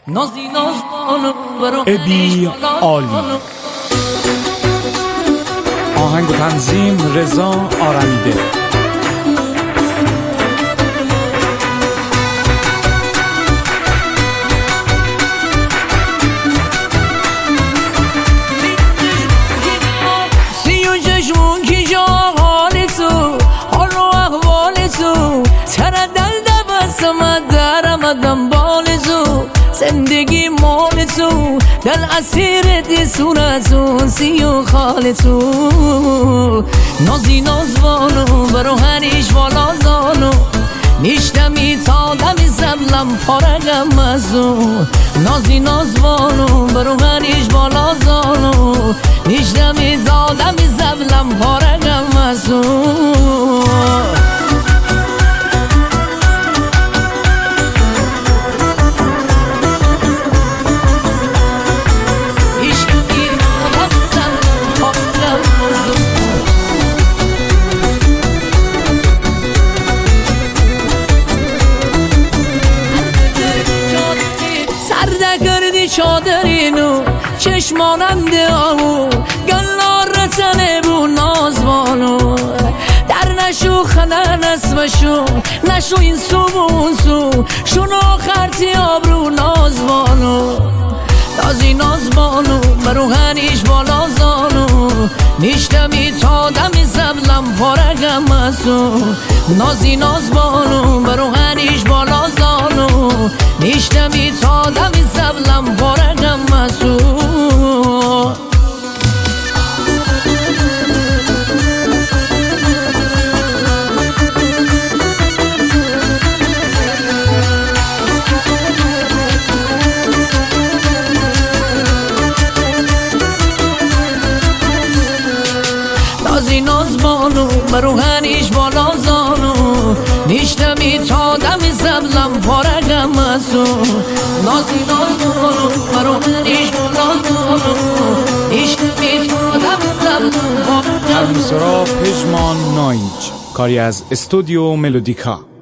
ابی عالی. آهنگ و تنظیم رضا آرمیده. زندگی مال تو در اسیر صورتون سی و خال تو نازی نازوانو برو هریش بالا زانو نیشتمی تا دمی زبلم پارگم ازو نازی نازوانو برو هریش بالا زانو نیشتمی تا دمی زبلم پارگم ازو چادرینو چشماننده آهو گلار رسنه بو نازوانو در نشو خنن اسمشو نشو این سو بون سو شونو خرطی آبرو نازوانو نازی نازوانو برو هنیش بالا زانو نیشتمی تا دمی زبلم پارگم ازو نازی نازوانو برو هنیش بالا زانو نیشتمی تا دمی زبلم پارگم ازو نازی نازوانو برو هنیش بالا زانو نیشتمی تا دمی زبلم پارگم ازو نازی نازوانو برو هنیش بالا زانو نیشتمی تا دمی زبلم پارگم ازو. ترمسرا پژمان نایج، کاری از استودیو ملودیکا.